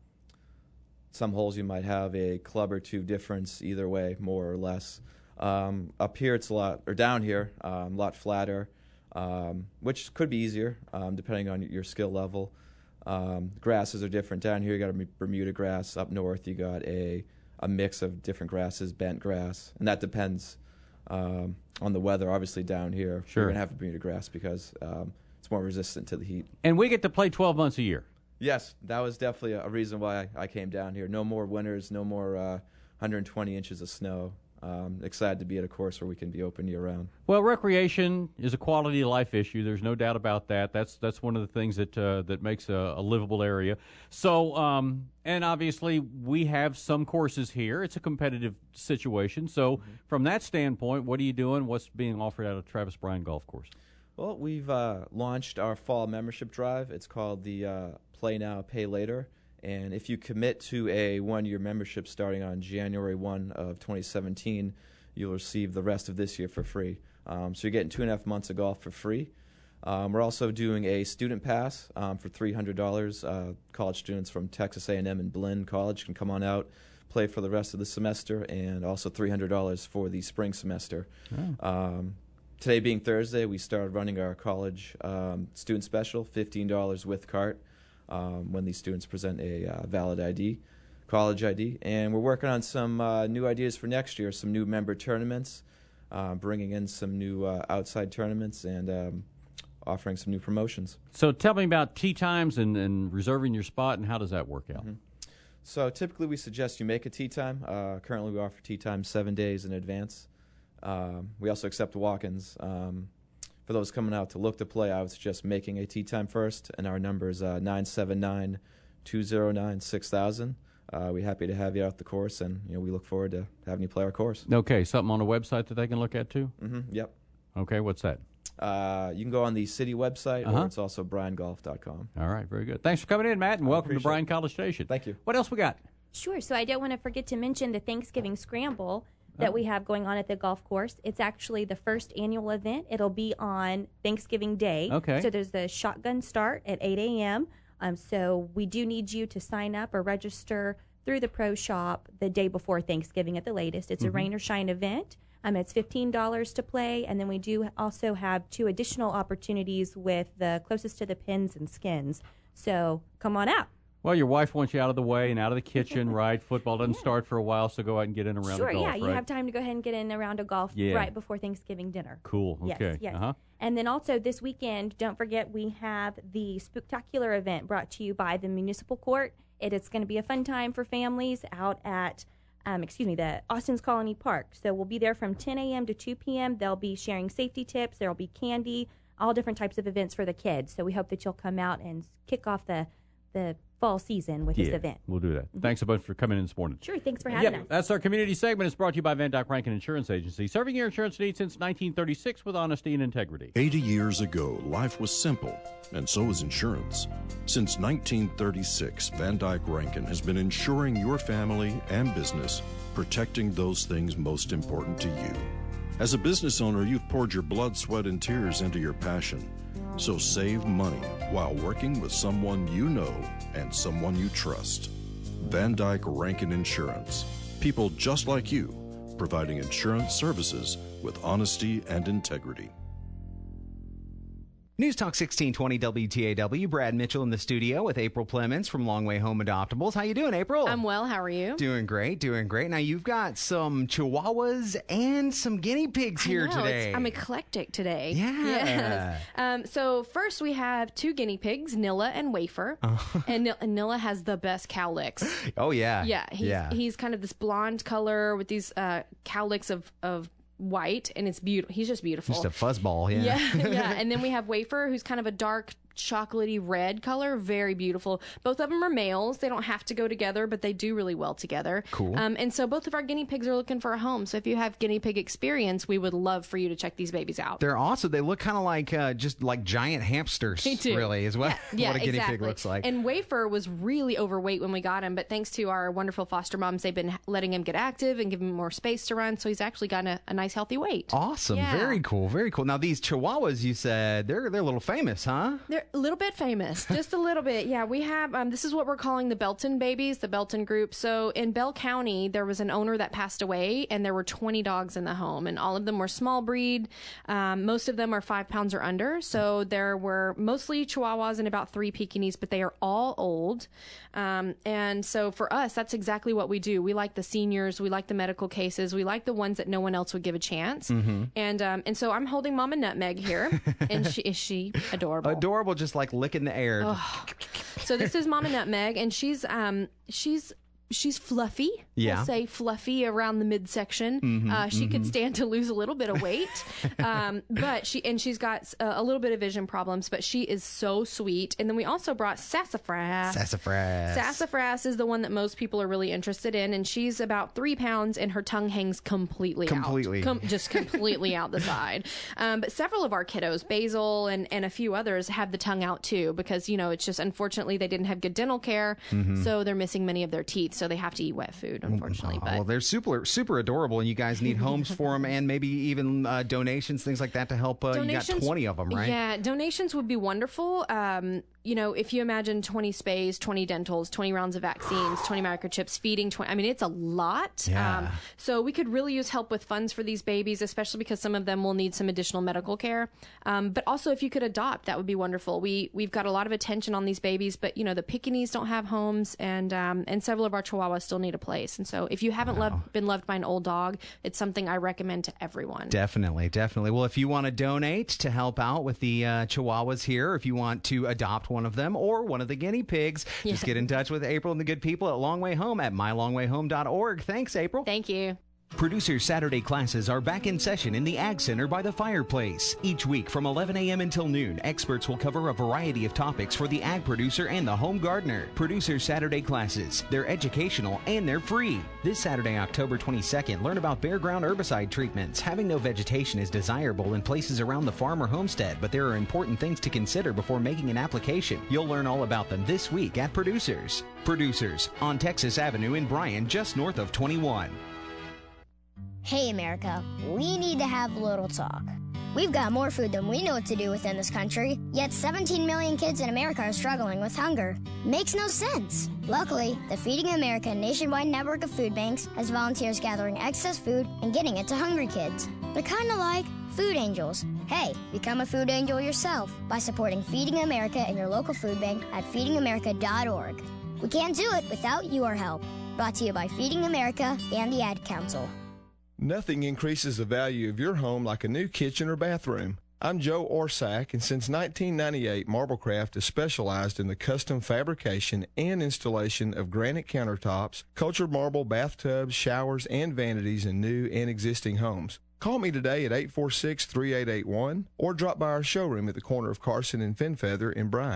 some holes you might have a club or two difference either way, more or less. Um, up here, it's a lot, or down here, um, a lot flatter, um, which could be easier um, depending on your skill level. Um, grasses are different. Down here, you got a Bermuda grass. Up north, you got a a mix of different grasses, bent grass, and that depends um, on the weather. Obviously, down here, Sure. you're gonna have Bermuda grass because um, it's more resistant to the heat. And we get to play twelve months a year. Yes, that was definitely a, a reason why I, I came down here. No more winters, no more uh, one hundred twenty inches of snow. Um, excited to be at a course where we can be open year-round. Well, recreation is a quality of life issue. There's no doubt about that. That's that's one of the things that uh, that makes a, a livable area. So, um, and obviously, we have some courses here. It's a competitive situation. So, mm-hmm. from that standpoint, what are you doing? What's being offered out of Travis Bryan Golf Course? Well, we've uh, launched our fall membership drive. It's called the uh, Play Now, Pay Later. And if you commit to a one-year membership starting on January first of twenty seventeen, you'll receive the rest of this year for free. Um, so you're getting two and a half months of golf for free. Um, we're also doing a student pass um, for three hundred dollars. Uh, college students from Texas A and M and Blinn College can come on out, play for the rest of the semester, and also three hundred dollars for the spring semester. Oh. Um, today being Thursday, we started running our college um, student special, fifteen dollars with cart. Um, when these students present a uh, valid I D, college I D. And we're working on some uh, new ideas for next year, some new member tournaments, uh, bringing in some new uh, outside tournaments, and um, offering some new promotions. So tell me about tee times and, and reserving your spot, and how does that work out? Mm-hmm. So typically we suggest you make a tee time. Uh, currently we offer tee time seven days in advance. Um, we also accept walk-ins. Um, For those coming out to look to play, I would suggest making a tee time first, and our number is uh, nine seven nine, two zero nine, six thousand. Uh, we're happy to have you out the course, and you know we look forward to having you play our course. Okay, something on the website that they can look at too? Mm-hmm, yep. Okay, what's that? Uh, you can go on the city website, Uh-huh. or it's also bryan golf dot com. All right, very good. Thanks for coming in, Matt, and I welcome to appreciate Bryan it. College Station. Thank you. What else we got? Sure. So I don't want to forget to mention the Thanksgiving Scramble that Oh. we have going on at the golf course. It's actually the first annual event. It'll be on Thanksgiving Day. Okay. So there's the shotgun start at eight a.m. Um, so we do need you to sign up or register through the Pro Shop the day before Thanksgiving at the latest. It's Mhm. a rain or shine event. Um, it's fifteen dollars to play, and then we do also have two additional opportunities with the closest to the pins and skins. So come on out. Well, your wife wants you out of the way and out of the kitchen, right? Football doesn't start for a while, so go out and get in a round Sure, of golf, yeah, you right? have time to go ahead and get in a round of golf Yeah. right before Thanksgiving dinner. Cool, okay. Yes, yes. Uh-huh. And then also this weekend, don't forget we have the Spooktacular event brought to you by the Municipal Court. It is going to be a fun time for families out at, um, excuse me, the Austin's Colony Park. So we'll be there from ten a.m. to two p.m. They'll be sharing safety tips. There will be candy, all different types of events for the kids. So we hope that you'll come out and kick off the the fall season with yeah, this event. We'll do that. Mm-hmm. Thanks a bunch for coming in this morning. Sure, thanks for having yep, us. That's our community segment. It's brought to you by Van Dyke Rankin Insurance Agency, serving your insurance needs since nineteen thirty-six with honesty and integrity. eighty years ago, life was simple, and so was insurance. Since nineteen thirty-six, Van Dyke Rankin has been insuring your family and business, protecting those things most important to you. As a business owner, you've poured your blood, sweat, and tears into your passion. So save money while working with someone you know and someone you trust. Van Dyke Rankin Insurance. People just like you, providing insurance services with honesty and integrity. News Talk sixteen twenty W T A W. Brad Mitchell in the studio with April Clemens from Long Way Home Adoptables. How you doing, April? I'm well. How are you? Doing great, doing great. Now, you've got some Chihuahuas and some guinea pigs here I know, today. It's, I'm eclectic today. Yeah. Yes. Um, so first we have two guinea pigs, Nilla and Wafer. Oh. And, Nil- and Nilla has the best cowlicks. Oh, yeah. Yeah. He's, yeah. he's kind of this blonde color with these uh, cowlicks of, of white, and it's beautiful. He's just beautiful. Just a fuzzball, yeah. Yeah, yeah. And then we have Wafer, who's kind of a dark chocolatey red color, very beautiful. Both of them are males. They don't have to go together, but they do really well together. Cool. Um, and so both of our guinea pigs are looking for a home. So if you have guinea pig experience, we would love for you to check these babies out. They're awesome. They look kind of like uh, just like giant hamsters. They do. Really, is what, yeah, what a guinea exactly. pig looks like. And Wafer was really overweight when we got him, but thanks to our wonderful foster moms, they've been letting him get active and giving him more space to run. So he's actually gotten a, a nice, healthy weight. Awesome. Yeah. Very cool. Very cool. Now, these Chihuahuas, you said, they're, they're a little famous, huh? They're a little bit famous. Just a little bit. Yeah, we have, um, this is what we're calling the Belton babies, the Belton group. So in Bell County, there was an owner that passed away, and there were twenty dogs in the home, and all of them were small breed. Um, most of them are five pounds or under. So there were mostly Chihuahuas and about three Pekingese, but they are all old. Um, and so for us, that's exactly what we do. We like the seniors. We like the medical cases. We like the ones that no one else would give a chance. Mm-hmm. And um, and so I'm holding Mama Nutmeg here, and she is she adorable? Adorable, just like licking the air. Oh. So this is Mama Nutmeg, and she's um she's she's fluffy. Yeah. We'll say fluffy around the midsection. Mm-hmm, uh, she mm-hmm. could stand to lose a little bit of weight, um, but she and she's got a, a little bit of vision problems, but she is so sweet. And then we also brought Sassafras. Sassafras. Sassafras is the one that most people are really interested in, and she's about three pounds, and her tongue hangs completely, completely. out, Com- just completely out the side. Um, but several of our kiddos, Basil and and a few others, have the tongue out too, because you know it's just unfortunately they didn't have good dental care, mm-hmm. so they're missing many of their teeth. So they have to eat wet food, unfortunately. Oh, but well, they're super, super adorable, and you guys need homes for them, and maybe even uh, donations, things like that to help. Uh, you got twenty of them, right? Yeah, donations would be wonderful. Um, you know, if you imagine twenty spays, twenty dentals, twenty rounds of vaccines, twenty microchips, feeding, twenty, I mean, it's a lot. Yeah. Um, so we could really use help with funds for these babies, especially because some of them will need some additional medical care. Um, but also, if you could adopt, that would be wonderful. We we've got a lot of attention on these babies, but you know, the Pekingese don't have homes, and um, and several of our Chihuahuas still need a place. And so, if you haven't Wow. loved, been loved by an old dog, it's something I recommend to everyone. Definitely, definitely. Well, if you want to donate to help out with the uh, Chihuahuas here, if you want to adopt one of them or one of the guinea pigs, Yeah. just get in touch with April and the good people at Long Way Home at my long way home dot org. Thanks, April. Thank you. Producer Saturday classes are back in session in the Ag Center by the fireplace. Each week from eleven a.m. until noon, experts will cover a variety of topics for the ag producer and the home gardener. Producer Saturday classes. They're educational and they're free. This Saturday, October twenty-second, learn about bare ground herbicide treatments. Having no vegetation is desirable in places around the farm or homestead, but there are important things to consider before making an application. You'll learn all about them this week at Producers. Producers on Texas Avenue in Bryan, just north of twenty-one. Hey, America, we need to have a little talk. We've got more food than we know what to do with in this country, yet seventeen million kids in America are struggling with hunger. Makes no sense. Luckily, the Feeding America nationwide network of food banks has volunteers gathering excess food and getting it to hungry kids. They're kind of like food angels. Hey, become a food angel yourself by supporting Feeding America in your local food bank at feeding america dot org. We can't do it without your help. Brought to you by Feeding America and the Ad Council. Nothing increases the value of your home like a new kitchen or bathroom. I'm Joe Orsack, and since nineteen ninety-eight, Marblecraft has specialized in the custom fabrication and installation of granite countertops, cultured marble bathtubs, showers, and vanities in new and existing homes. Call me today at eight four six, three eight eight one or drop by our showroom at the corner of Carson and Fenfeather in Bryan.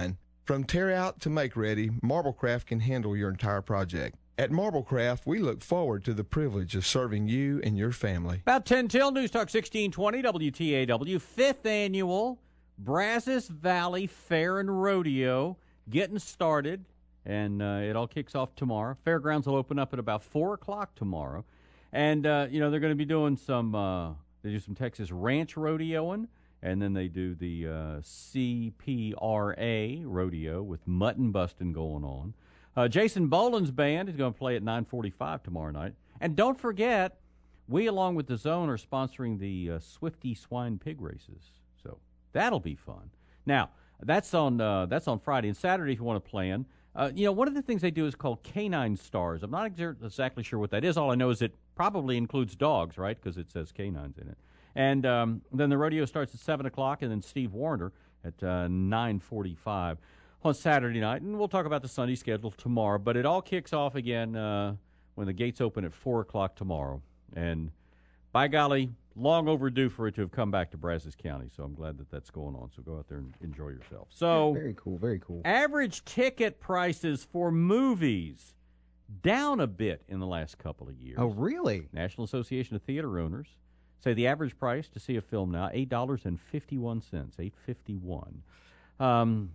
From tear out to make ready, Marblecraft can handle your entire project. At Marblecraft, we look forward to the privilege of serving you and your family. About ten till, News Talk sixteen twenty, W T A W, fifth annual Brazos Valley Fair and Rodeo getting started, and uh, it all kicks off tomorrow. Fairgrounds will open up at about four o'clock tomorrow. And, uh, you know, they're going to be doing some, uh, they do some Texas ranch rodeoing, and then they do the uh, C P R A rodeo with mutton busting going on. Uh, Jason Boland's band is going to play at nine forty-five tomorrow night. And don't forget, we, along with the Zone, are sponsoring the uh, Swifty Swine Pig races. So that'll be fun. Now, that's on uh, that's on Friday and Saturday if you want to plan. Uh, you know, one of the things they do is called Canine Stars. I'm not ex- exactly sure what that is. All I know is it probably includes dogs, right, because it says canines in it. And um, then the rodeo starts at seven o'clock, and then Steve Warner at uh, nine forty-five on Saturday night. And we'll talk about the Sunday schedule tomorrow. But it all kicks off again uh, when the gates open at four o'clock tomorrow. And by golly, long overdue for it to have come back to Brazos County. So I'm glad that that's going on. So go out there and enjoy yourself. So very cool, very cool. Average ticket prices for movies down a bit in the last couple of years. Oh, really? National Association of Theater Owners say the average price to see a film now, eight dollars and fifty-one cents, eight fifty-one. Um,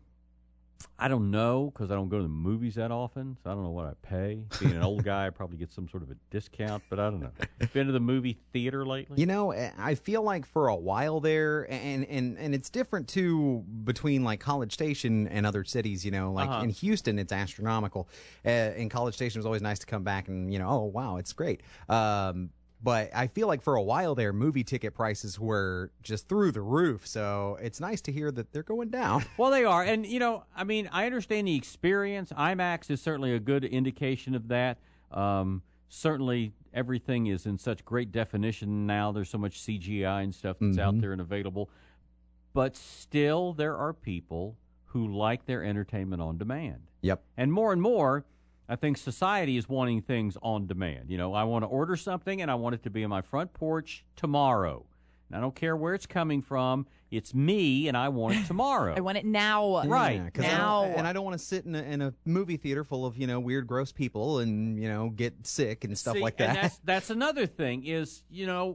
I don't know because I don't go to the movies that often, so I don't know what I pay. Being an old guy, I probably get some sort of a discount, but I don't know. Been to the movie theater lately? You know, I feel like for a while there, and, and, and it's different, too, between, like, College Station and other cities, you know. Like, uh-huh. in Houston, it's astronomical. Uh, in College Station, it was always nice to come back and, you know, oh, wow, it's great. Um But I feel like for a while there, movie ticket prices were just through the roof. So it's nice to hear that they're going down. Well, they are. And, you know, I mean, I understand the experience. IMAX is certainly a good indication of that. Um, certainly everything is in such great definition now. There's so much C G I and stuff that's Mm-hmm. out there and available. But still, there are people who like their entertainment on demand. Yep. And more and more, I think society is wanting things on demand. You know, I want to order something, and I want it to be on my front porch tomorrow. And I don't care where it's coming from. It's me, and I want it tomorrow. I want it now. Right. Yeah, now. I and I don't want to sit in a, in a movie theater full of, you know, weird, gross people and, you know, get sick and stuff See, like that. And that's, that's another thing is, you know,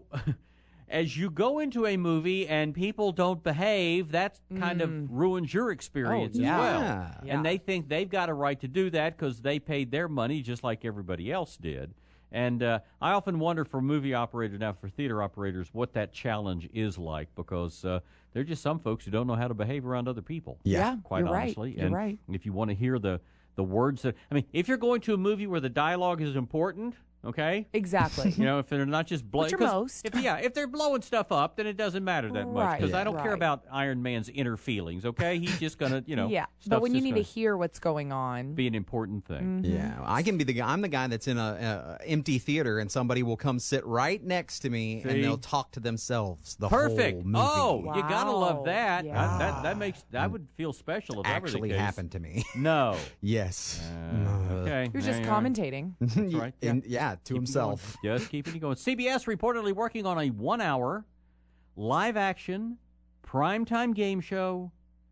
as you go into a movie and people don't behave, that kind Mm. of ruins your experience Oh, yeah. as well. Yeah. Yeah. And they think they've got a right to do that because they paid their money just like everybody else did. And uh, I often wonder for movie operators now, for theater operators, what that challenge is like because uh, there are just some folks who don't know how to behave around other people. Yeah. Yeah, quite you're honestly. right. You're and right. if you want to hear the, the words that, I mean, if you're going to a movie where the dialogue is important, okay? Exactly. You know, if they're not just blowing. Which are most. If, yeah, if they're blowing stuff up, then it doesn't matter that much Right, because I don't care right. about Iron Man's inner feelings. Okay, he's just gonna, you know. yeah. But stuff's when you just need to gonna hear what's going on. be an important thing. Mhm. Yeah, I can be the guy. I'm the guy that's in a, a empty theater, and somebody will come sit right next to me, See? and they'll talk to themselves the Perfect. whole movie. Oh, you gotta love Wow. that. Yeah. I, that. That makes that would feel special if that were the Actually case. happened to me. No. Yes. Uh, okay. You're there just you are. commentating. That's right. Yeah. And- yeah, to Keep it himself. going. Just keeping it going. C B S reportedly working on a one-hour live-action primetime game show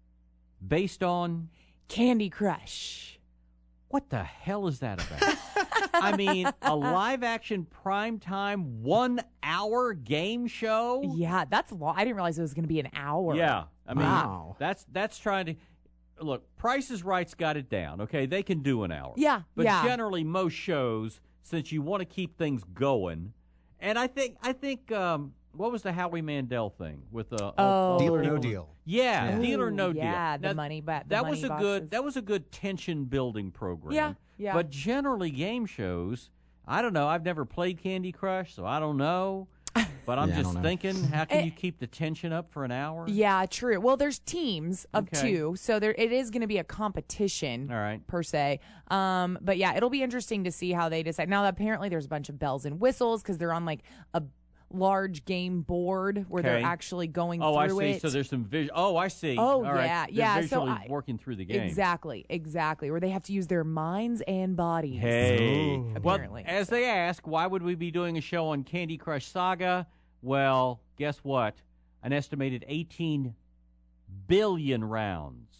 based on Candy Crush. what the hell is that about? I mean, a live-action primetime one-hour game show. Yeah, that's long. I didn't realize it was going to be an hour. Yeah, I mean, Wow. that's that's trying to look. Price is Right's got it down. Okay, they can do an hour. Yeah, but yeah. generally, most shows, since you want to keep things going, and I think I think um, what was the Howie Mandel thing with uh, Oh. Deal or No Deal. Yeah, Yeah. Deal or No Ooh, Deal. yeah, the Now, money ba- the that money was a boxes. good that was a good tension building program. Yeah, yeah. But generally, game shows. I don't know. I've never played Candy Crush, so I don't know. But I'm Yeah, I just don't know. thinking, how can Eh. you keep the tension up for an hour? Yeah, true. Well, there's teams of Okay. two, so there it is going to be a competition. All right. Per se. Um, but yeah, it'll be interesting to see how they decide. Now, apparently, there's a bunch of bells and whistles because they're on like a large game board where Okay. they're actually going Oh, I through see. it. So there's some vision. Oh, I see. Oh, All right. yeah, They're yeah, so visually I- working through the game. Exactly, exactly. Where they have to use their minds and bodies. Hey. Well, apparently. as they ask, why would we be doing a show on Candy Crush Saga? Well, guess what? An estimated eighteen billion rounds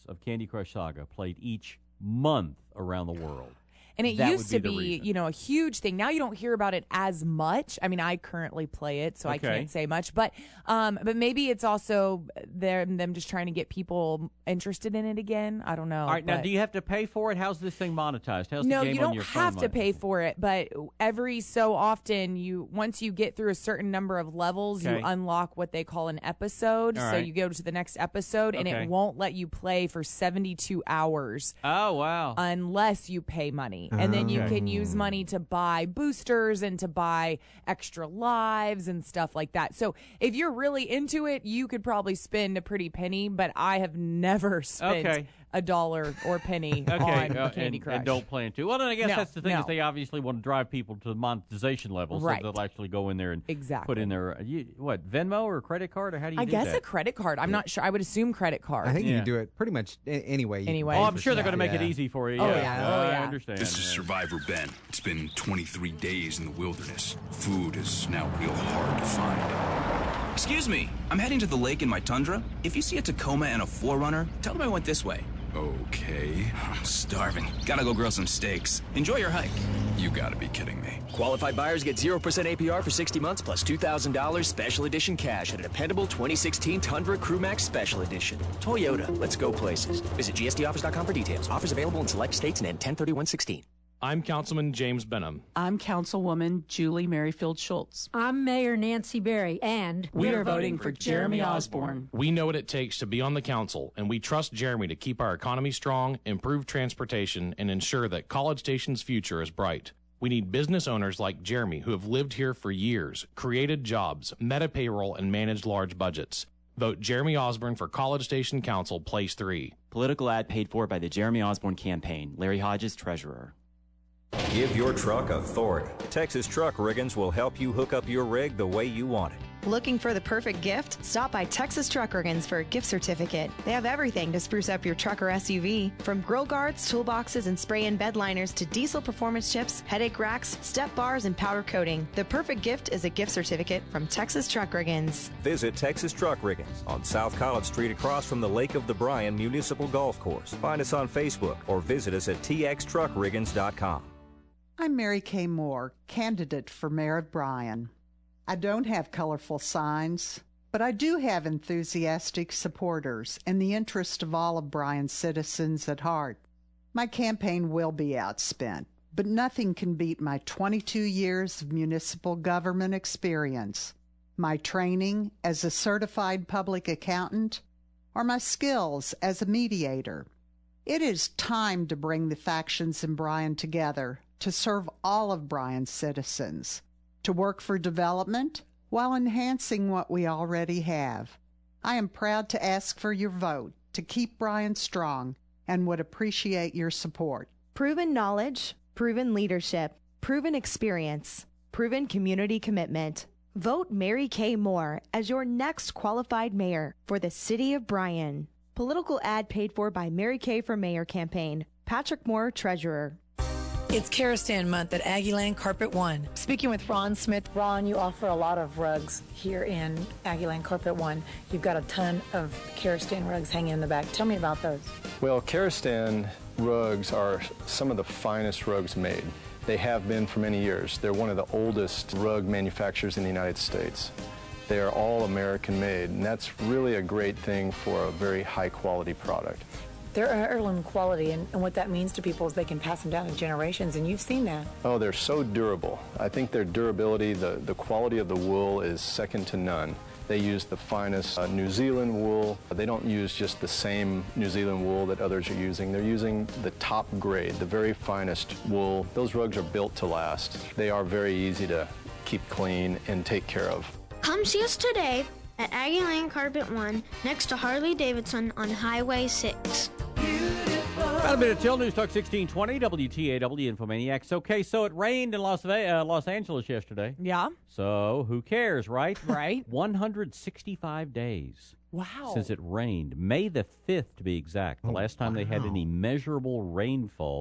of Candy Crush Saga played each month around the world. And it that used to be, be, you know, a huge thing. Now you don't hear about it as much. I mean, I currently play it, so Okay. I can't say much. But um, but maybe it's also them, them just trying to get people interested in it again. I don't know. All right, now but- do you have to pay for it? How's this thing monetized? How's no, the game you don't on your phone have to monetized? pay for it, but every so often, you once you get through a certain number of levels, Okay. you unlock what they call an episode. All So right. you go to the next episode, and Okay. it won't let you play for seventy-two hours. Oh, wow. Unless you pay money. And then you Okay. can use money to buy boosters and to buy extra lives and stuff like that. So if you're really into it, you could probably spend a pretty penny, but I have never spent Okay. a dollar or penny Okay, on uh, Candy and, Crush. and don't plan to. Well, then I guess No, that's the thing no. is they obviously want to drive people to the monetization level, Right. so they'll actually go in there and Exactly. put in their uh, you, what Venmo or credit card or how do you I do guess that? a credit card. I'm not sure. I would assume credit card. I think you Yeah. can do it pretty much a- anyway. You can Anyway. pay Oh, I'm for sure they're stuff, going to make it yeah. easy for you. Oh, yeah, yeah. Oh, I yeah. understand. This is yeah. Survivor Ben. It's been twenty-three days in the wilderness. Food is now real hard to find. Excuse me, I'm heading to the lake in my Tundra. If you see a Tacoma and a four runner, tell them I went this way. Okay. I'm starving. Gotta go grill some steaks. Enjoy your hike. You gotta be kidding me. Qualified buyers get zero percent A P R for sixty months plus two thousand dollars special edition cash at a dependable twenty sixteen Tundra Crew Max Special Edition. Toyota, let's go places. Visit G S D offers dot com for details. Offers available in select states and end ten thirty-one sixteen. I'm Councilman James Benham. I'm Councilwoman Julie Merrifield Schultz. I'm Mayor Nancy Berry, and we are voting for Jeremy Osborne. We know what it takes to be on the council, and we trust Jeremy to keep our economy strong, improve transportation, and ensure that College Station's future is bright. We need business owners like Jeremy who have lived here for years, created jobs, met a payroll, and managed large budgets. Vote Jeremy Osborne for College Station Council, Place three. Political ad paid for by the Jeremy Osborne campaign. Larry Hodges, Treasurer. Give your truck authority. Texas Truck Riggins will help you hook up your rig the way you want it. Looking for the perfect gift? Stop by Texas Truck Riggins for a gift certificate. They have everything to spruce up your truck or S U V, from grill guards, toolboxes, and spray-in bed liners to diesel performance chips, headache racks, step bars, and powder coating. The perfect gift is a gift certificate from Texas Truck Riggins. Visit Texas Truck Riggins on South College Street across from the Lake of the Bryan Municipal Golf Course. Find us on Facebook or visit us at t x truck riggins dot com. I'm Mary Kay Moore, candidate for mayor of Bryan. I don't have colorful signs, but I do have enthusiastic supporters and the interest of all of Bryan's citizens at heart. My campaign will be outspent, but nothing can beat my twenty-two years of municipal government experience, my training as a certified public accountant, or my skills as a mediator. It is time to bring the factions in Bryan together to serve all of Bryan's citizens, to work for development while enhancing what we already have. I am proud to ask for your vote to keep Bryan strong and would appreciate your support. Proven knowledge, proven leadership, proven experience, proven community commitment. Vote Mary Kay Moore as your next qualified mayor for the city of Bryan. Political ad paid for by Mary Kay for Mayor campaign. Patrick Moore, Treasurer. It's Karastan month at Aggieland Carpet One. Speaking with Ron Smith. Ron, you offer a lot of rugs here in Aggieland Carpet One. You've got a ton of Karastan rugs hanging in the back. Tell me about those. Well, Karastan rugs are some of the finest rugs made. They have been for many years. They're one of the oldest rug manufacturers in the United States. They are all American made, and that's really a great thing for a very high quality product. They're heirloom quality, and, and what that means to people is they can pass them down to generations, and you've seen that. Oh, they're so durable. I think their durability, the, the quality of the wool is second to none. They use the finest uh, New Zealand wool. They don't use just the same New Zealand wool that others are using. They're using the top grade, the very finest wool. Those rugs are built to last. They are very easy to keep clean and take care of. Come see us today at Aggieland Carpet One, next to Harley Davidson on Highway six. About a minute till News Talk sixteen twenty, W T A W Infomaniacs. Okay, so it rained in Las Ve- uh, Los Angeles yesterday. Yeah. So who cares, right? Right. one hundred sixty-five days. Wow. Since it rained. May the fifth, to be exact. The Oh, last time they had wow. any measurable rainfall. Of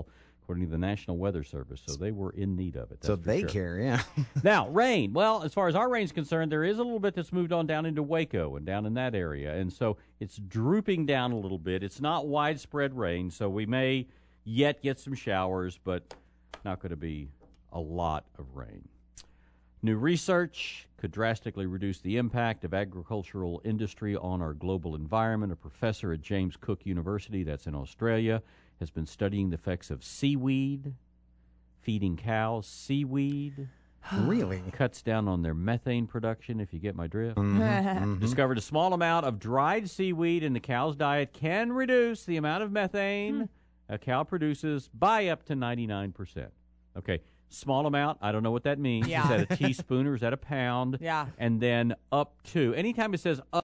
according to the National Weather Service. So they were in need of it. So that's for they sure. care, yeah. Now, rain. Well, as far as our rain's concerned, there is a little bit that's moved on down into Waco and down in that area. And so it's drooping down a little bit. It's not widespread rain, so we may yet get some showers, but not going to be a lot of rain. New research could drastically reduce the impact of agricultural industry on our global environment. A professor at James Cook University, that's in Australia, has been studying the effects of seaweed, feeding cows seaweed. Really? Cuts down on their methane production, if you get my drift. Mm-hmm. Mm-hmm. Discovered a small amount of dried seaweed in the cow's diet can reduce the amount of methane hmm. a cow produces by up to ninety-nine percent. Okay. Small amount, I don't know what that means. Yeah. Is that a teaspoon or is that a pound? Yeah. And then up to, anytime it says up